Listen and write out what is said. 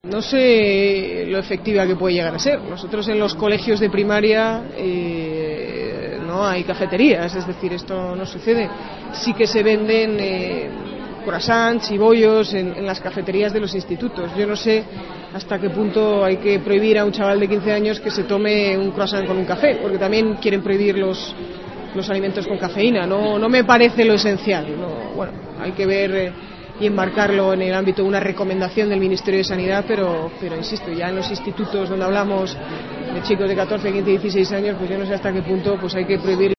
No sé lo efectiva que puede llegar a ser. Nosotros en los colegios de primaria no hay cafeterías, es decir, esto no sucede. Sí que se venden croissants y bollos en las cafeterías de los institutos. Yo no sé hasta qué punto hay que prohibir a un chaval de 15 años que se tome un croissant con un café, porque también quieren prohibir los alimentos con cafeína. No me parece lo esencial. No, bueno, hay que ver y enmarcarlo en el ámbito de una recomendación del Ministerio de Sanidad, pero insisto, ya en los institutos donde hablamos de chicos de 14, 15, 16 años, pues yo no sé hasta qué punto pues hay que prohibir